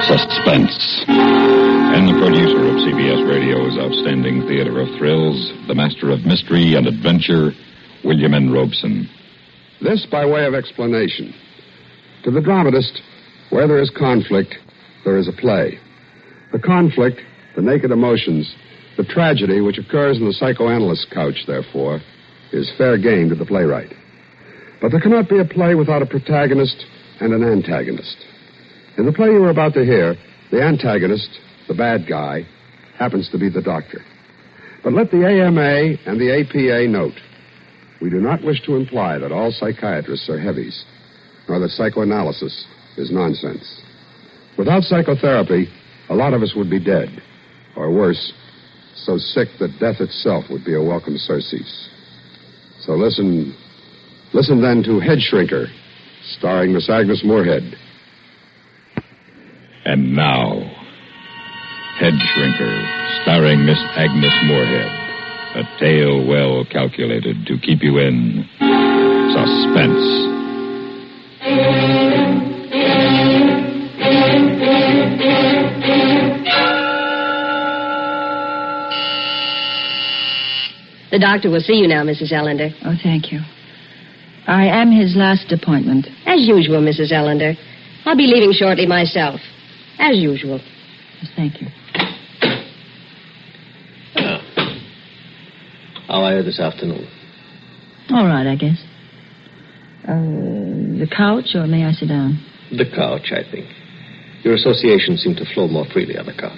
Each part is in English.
Suspense. And the producer of CBS Radio's outstanding theater of thrills, the master of mystery and adventure, William N. Robeson. This by way of explanation. To the dramatist, where there is conflict, there is a play. The conflict, the naked emotions, the tragedy which occurs in the psychoanalyst's couch, therefore, is fair game to the playwright. But there cannot be a play without a protagonist and an antagonist. In the play you are about to hear, the antagonist, the bad guy, happens to be the doctor. But let the AMA and the APA note, we do not wish to imply that all psychiatrists are heavies, nor that psychoanalysis is nonsense. Without psychotherapy, a lot of us would be dead, or worse, so sick that death itself would be a welcome surcease. So listen then to Head Shrinker, starring Miss Agnes Moorehead. And now, Head Shrinker, starring Miss Agnes Moorehead. A tale well calculated to keep you in suspense. The doctor will see you now, Mrs. Ellender. Oh, thank you. I am his last appointment. As usual, Mrs. Ellender. I'll be leaving shortly myself. As usual. Yes, thank you. How are you this afternoon? All right, I guess. The couch, or may I sit down? The couch, I think. Your associations seem to flow more freely on the couch.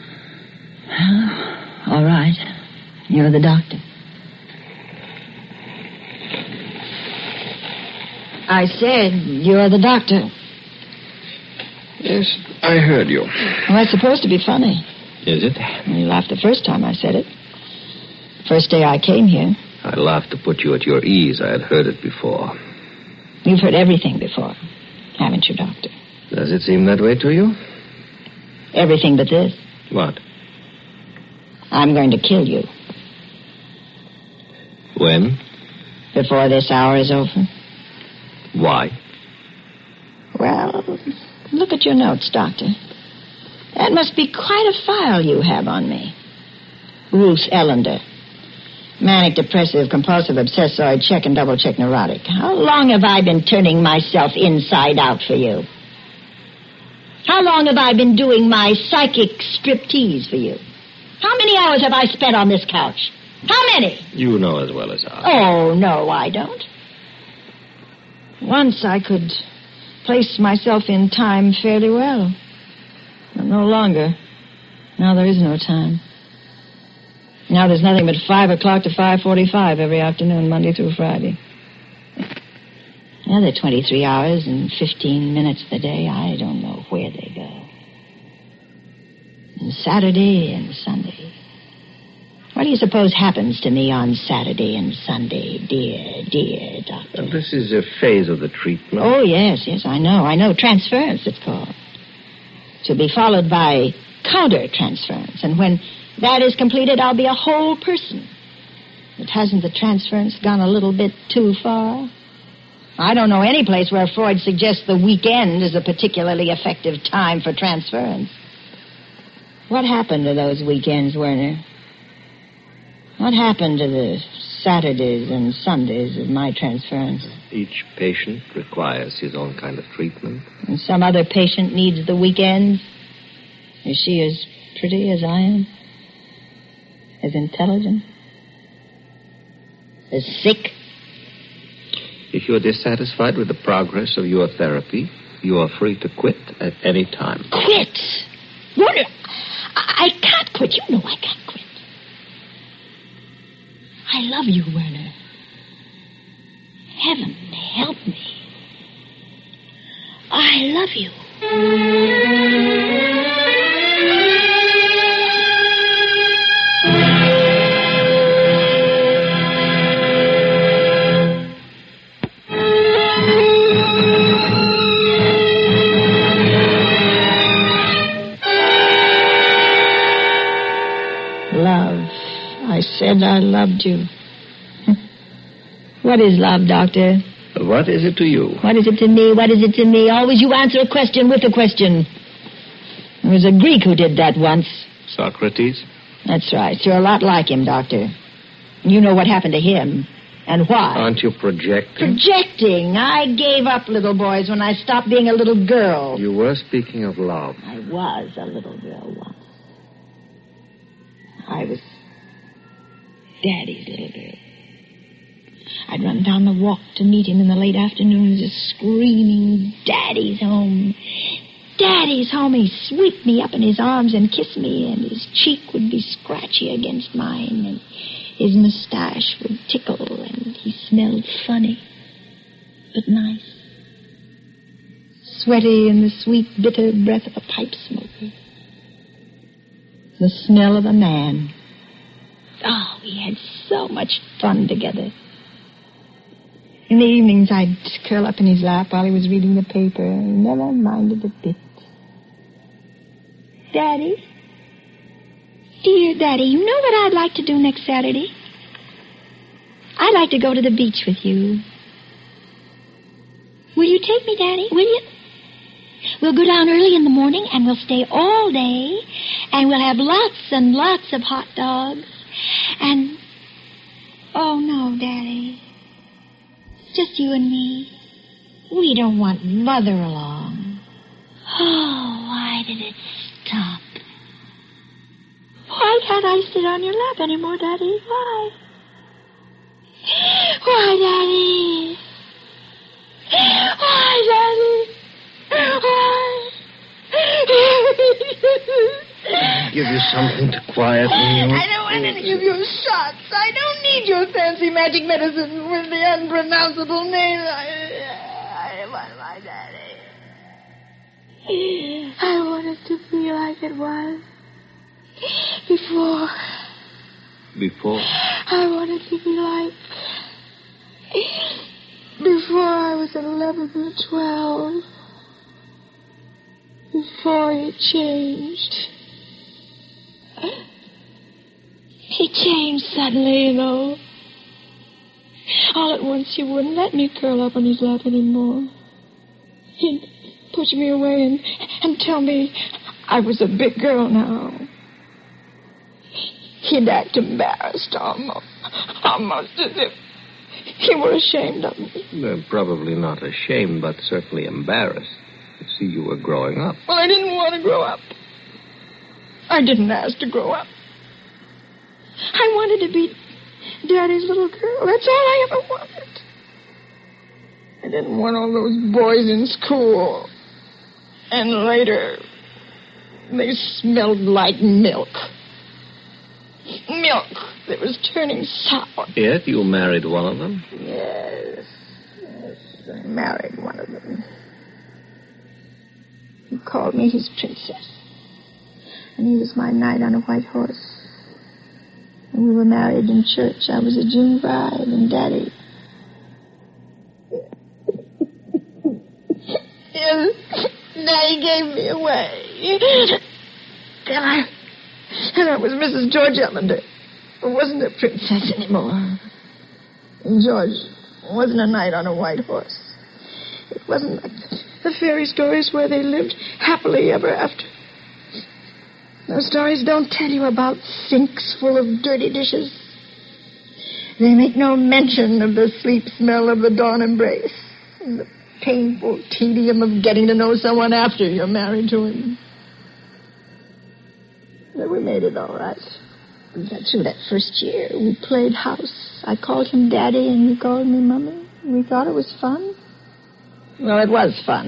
All right. You're the doctor. I said you're the doctor. Yes, I heard you. Well, that's supposed to be funny. Is it? You laughed the first time I said it. First day I came here. I laughed to put you at your ease. I had heard it before. You've heard everything before, haven't you, Doctor? Does it seem that way to you? Everything but this. What? I'm going to kill you. When? Before this hour is over. Why? Well, look at your notes, Doctor. That must be quite a file you have on me. Ruth Ellender. Manic depressive, compulsive, obsessoid, check and double check neurotic. How long have I been turning myself inside out for you? How long have I been doing my psychic striptease for you? How many hours have I spent on this couch? How many? You know as well as I. Oh, no, I don't. Once I could place myself in time fairly well. But no longer. Now there is no time. Now there's nothing but 5 o'clock to 5:45 every afternoon, Monday through Friday. Another 23 hours and 15 minutes of the day, I don't know where they go. And Saturday and Sunday. What do you suppose happens to me on Saturday and Sunday, dear doctor? Well, this is a phase of the treatment. Oh, yes, I know. Transference, it's called. To be followed by counter-transference. And when that is completed, I'll be a whole person. But hasn't the transference gone a little bit too far? I don't know any place where Freud suggests the weekend is a particularly effective time for transference. What happened to those weekends, Werner? What happened to the Saturdays and Sundays of my transference? Each patient requires his own kind of treatment. And some other patient needs the weekends? Is she as pretty as I am? As intelligent? As sick? If you're dissatisfied with the progress of your therapy, you are free to quit at any time. Quit? Werner, I can't quit. You know I can't quit. I love you, Werner. Heaven help me. I love you. Love. I said I loved you. What is love, Doctor? What is it to you? What is it to me? What is it to me? Always you answer a question with a question. It was a Greek who did that once. Socrates? That's right. You're a lot like him, Doctor. You know what happened to him and why. Aren't you projecting? Projecting? I gave up little boys when I stopped being a little girl. You were speaking of love. I was a little girl once. I was Daddy's little girl. I'd run down the walk to meet him in the late afternoons, just screaming, Daddy's home. Daddy's home. He'd sweep me up in his arms and kiss me, and his cheek would be scratchy against mine, and his mustache would tickle, and he smelled funny, but nice. Sweaty in the sweet, bitter breath of a pipe smoker. The smell of a man. Oh, we had so much fun together. In the evenings, I'd curl up in his lap while he was reading the paper. He never minded a bit. Daddy? Dear Daddy, you know what I'd like to do next Saturday? I'd like to go to the beach with you. Will you take me, Daddy? Will you? We'll go down early in the morning, and we'll stay all day, and we'll have lots and lots of hot dogs. And... Oh, no, Daddy. Just you and me. We don't want Mother along. Oh, why did it stop? Why can't I sit on your lap anymore, Daddy? Why? Why, Daddy? Why, Daddy? Why? Give you something to quieten you. I don't want to give you shots. I don't need your fancy magic medicine with the unpronounceable name. I want my Daddy. I want it to be like it was before. Before? I want it to be like before I was 11 or 12. Before he changed. He changed suddenly, you know. All at once he wouldn't let me curl up on his lap anymore. He'd push me away and tell me I was a big girl now. He'd act embarrassed almost as if he were ashamed of me. Probably not ashamed, but certainly embarrassed. To see you were growing up. Well, I didn't want to grow up. I didn't ask to grow up. I wanted to be Daddy's little girl. That's all I ever wanted. I didn't want all those boys in school. And later, they smelled like milk. Milk that was turning sour. Yet you married one of them? Yes, I married one of them. He called me his princess. And he was my knight on a white horse. And we were married in church. I was a June bride, and Daddy... Daddy gave me away. And I was Mrs. George Ellender. I wasn't a princess anymore. And George wasn't a knight on a white horse. It wasn't like the fairy stories where they lived happily ever after. Those stories don't tell you about sinks full of dirty dishes. They make no mention of the sweet smell of the dawn embrace and the painful tedium of getting to know someone after you're married to him. But we made it all right. We got through that first year. We played house. I called him Daddy and he called me Mommy. We thought it was fun. Well, it was fun.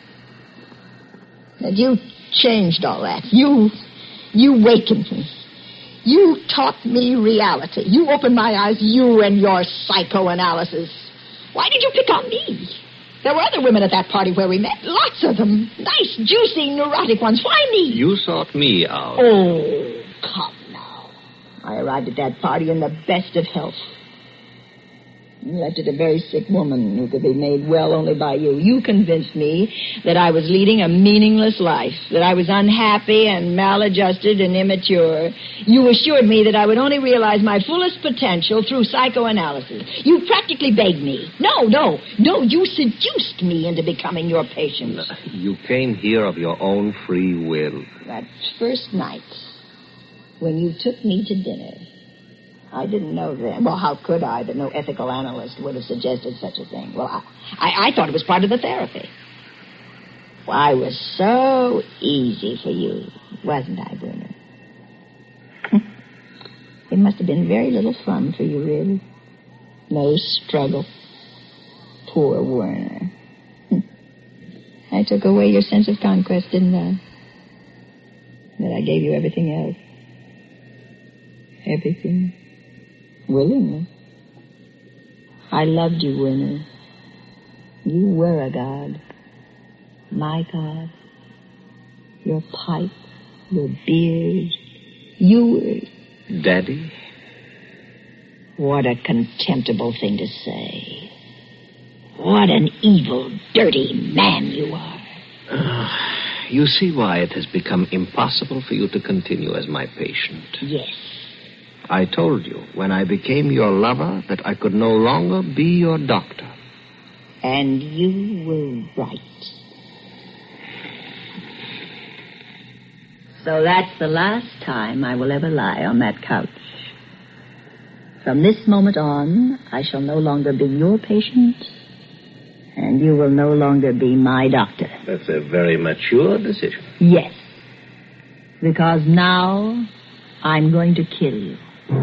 And you changed all that. You wakened me. You taught me reality. You opened my eyes, you and your psychoanalysis. Why did you pick on me? There were other women at that party where we met. Lots of them. Nice, juicy, neurotic ones. Why me? You sought me out. Oh, come now. I arrived at that party in the best of health. You left it a very sick woman who could be made well only by you. You convinced me that I was leading a meaningless life, that I was unhappy and maladjusted and immature. You assured me that I would only realize my fullest potential through psychoanalysis. You practically begged me. No, you seduced me into becoming your patient. You came here of your own free will. That first night, when you took me to dinner, I didn't know then. Well, how could I that no ethical analyst would have suggested such a thing? Well, I thought it was part of the therapy. Well, I was so easy for you, wasn't I, Werner? It must have been very little fun for you, really. No struggle. Poor Werner. I took away your sense of conquest, didn't I? But I gave you everything else. Everything. Willingly. I loved you, Werner. You were a god. My god. Your pipe, your beard. You were... Daddy? What a contemptible thing to say. What an evil, dirty man you are. You see why it has become impossible for you to continue as my patient. Yes. I told you, when I became your lover, that I could no longer be your doctor. And you were right. So that's the last time I will ever lie on that couch. From this moment on, I shall no longer be your patient, and you will no longer be my doctor. That's a very mature decision. Yes. Because now, I'm going to kill you.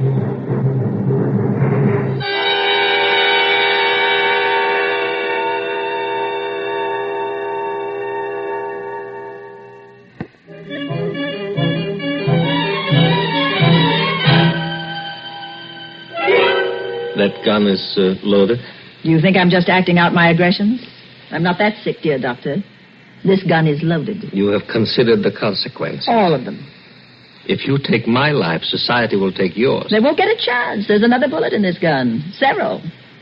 That gun is loaded? Do you think I'm just acting out my aggressions? I'm not that sick, dear doctor. This gun is loaded. You have considered the consequences. All of them. If you take my life, society will take yours. They won't get a chance. There's another bullet in this gun. Several.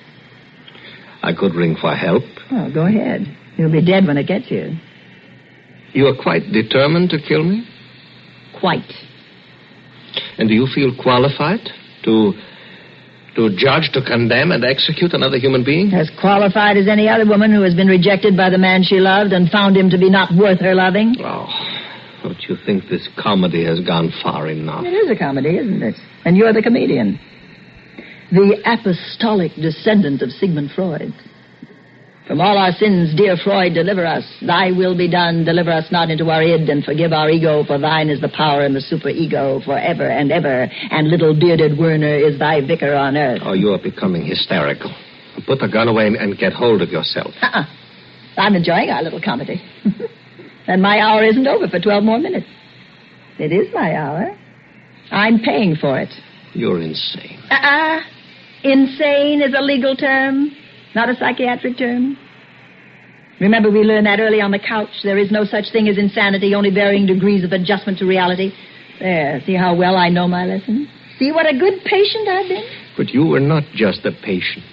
I could ring for help. Oh, go ahead. You'll be dead when it gets here. You are quite determined to kill me? Quite. And do you feel qualified to judge, to condemn, and execute another human being? As qualified as any other woman who has been rejected by the man she loved and found him to be not worth her loving. Oh, don't you think this comedy has gone far enough? It is a comedy, isn't it? And you're the comedian. The apostolic descendant of Sigmund Freud. From all our sins, dear Freud, deliver us. Thy will be done. Deliver us not into our id, and forgive our ego, for thine is the power and the superego forever and ever. And little bearded Werner is thy vicar on earth. Oh, you are becoming hysterical. Put the gun away and get hold of yourself. I'm enjoying our little comedy. And my hour isn't over for 12 more minutes. It is my hour. I'm paying for it. You're insane. Insane is a legal term, not a psychiatric term. Remember, we learned that early on the couch. There is no such thing as insanity, only varying degrees of adjustment to reality. There, see how well I know my lesson? See what a good patient I've been? But you were not just a patient.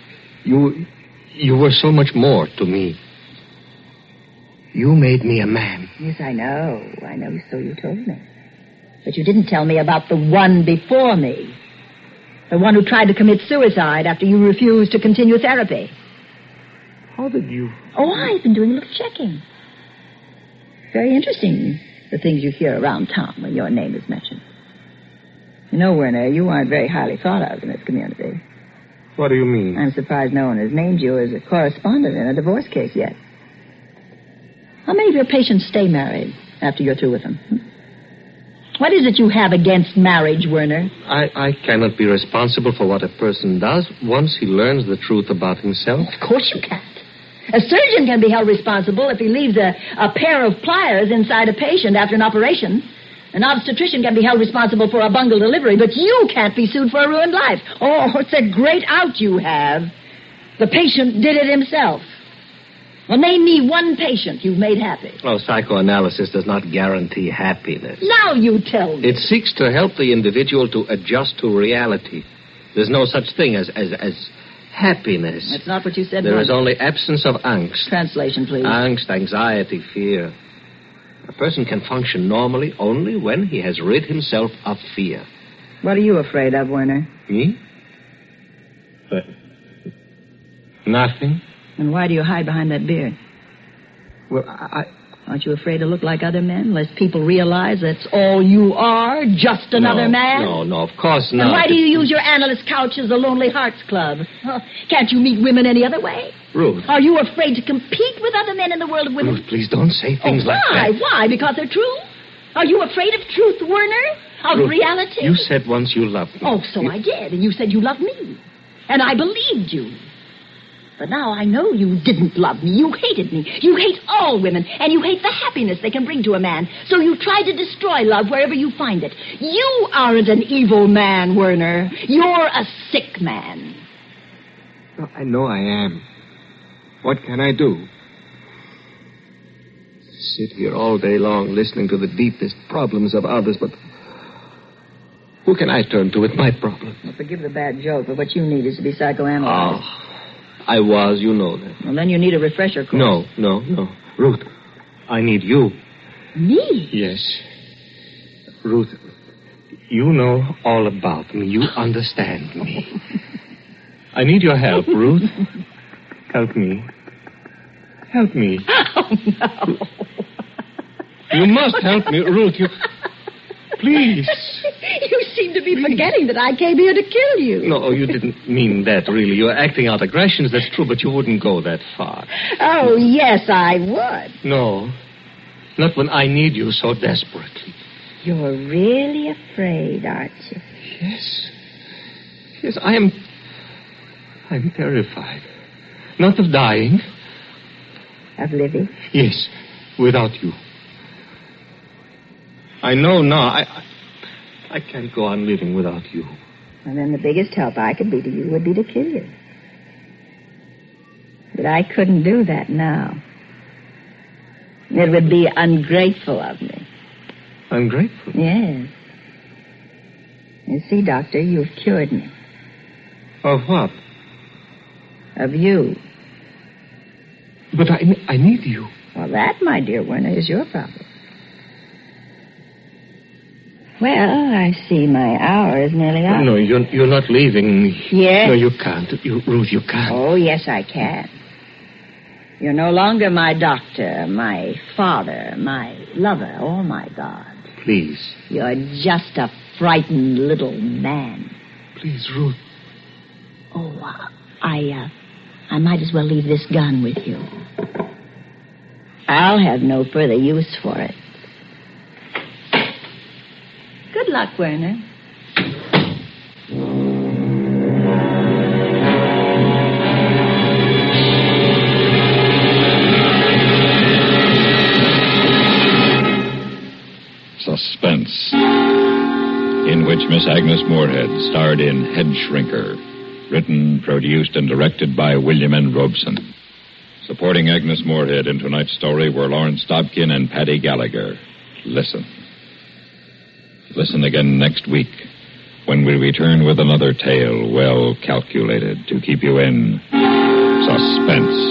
You were so much more to me. You made me a man. Yes, I know, so you told me. But you didn't tell me about the one before me. The one who tried to commit suicide after you refused to continue therapy. How did you... Oh, I've been doing a little checking. Very interesting, the things you hear around town when your name is mentioned. You know, Werner, you aren't very highly thought of in this community. What do you mean? I'm surprised no one has named you as a correspondent in a divorce case yet. How many of your patients stay married after you're through with them? What is it you have against marriage, Werner? I cannot be responsible for what a person does once he learns the truth about himself. Of course you can't. A surgeon can be held responsible if he leaves a pair of pliers inside a patient after an operation. An obstetrician can be held responsible for a bungled delivery, but you can't be sued for a ruined life. Oh, it's a great out you have. The patient did it himself. Well, name me one patient you've made happy. Oh, psychoanalysis does not guarantee happiness. Now you tell me. It seeks to help the individual to adjust to reality. There's no such thing as happiness. That's not what you said. There is only absence of angst. Translation, please. Angst, anxiety, fear. A person can function normally only when he has rid himself of fear. What are you afraid of, Werner? Me? Nothing. And why do you hide behind that beard? Well, Aren't you afraid to look like other men, lest people realize that's all you are, just another man? No, of course not. And why do you use your analyst couch as the Lonely Hearts Club? Can't you meet women any other way? Ruth. Are you afraid to compete with other men in the world of women? Ruth, please don't say things like why? that. Why? Because they're true? Are you afraid of truth, Werner? Of Ruth, reality? You said once you loved me. Oh, so I did. And you said you loved me. And I believed you. But now I know you didn't love me. You hated me. You hate all women. And you hate the happiness they can bring to a man. So you try to destroy love wherever you find it. You aren't an evil man, Werner. You're a sick man. I know I am. What can I do? Sit here all day long listening to the deepest problems of others, but who can I turn to with my problem? Well, forgive the bad joke, but what you need is to be psychoanalyzed. Oh, I was, you know that. Well, then you need a refresher course. No. Ruth, I need you. Me? Yes. Ruth, you know all about me. You understand me. I need your help, Ruth. Help me. Help me. Oh, no. You must help me, Ruth. Please. You seem to be forgetting that I came here to kill you. No, you didn't mean that, really. You're acting out aggressions, that's true, but you wouldn't go that far. Oh, yes, I would. No. Not when I need you so desperately. You're really afraid, aren't you? Yes, I'm terrified. Not of dying. Of living? Yes, without you. I know now. I can't go on living without you. And then the biggest help I could be to you would be to kill you. But I couldn't do that now. It would be ungrateful of me. Ungrateful? Yes. You see, Doctor, you've cured me. Of what? Of you. But I need you. Well, that, my dear Werner, is your problem. Well, I see my hour is nearly up. No, you're not leaving me. Yes. No, you can't. Ruth, you can't. Oh, yes, I can. You're no longer my doctor, my father, my lover. Oh, my God. Please. You're just a frightened little man. Please, Ruth. Oh, I might as well leave this gun with you. I'll have no further use for it. Good luck, Werner. Suspense, in which Miss Agnes Moorehead starred in Head Shrinker, written, produced, and directed by William N. Robeson. Supporting Agnes Moorehead in tonight's story were Lawrence Dobkin and Paddy Gallagher. Listen. Listen again next week when we return with another tale well calculated to keep you in suspense.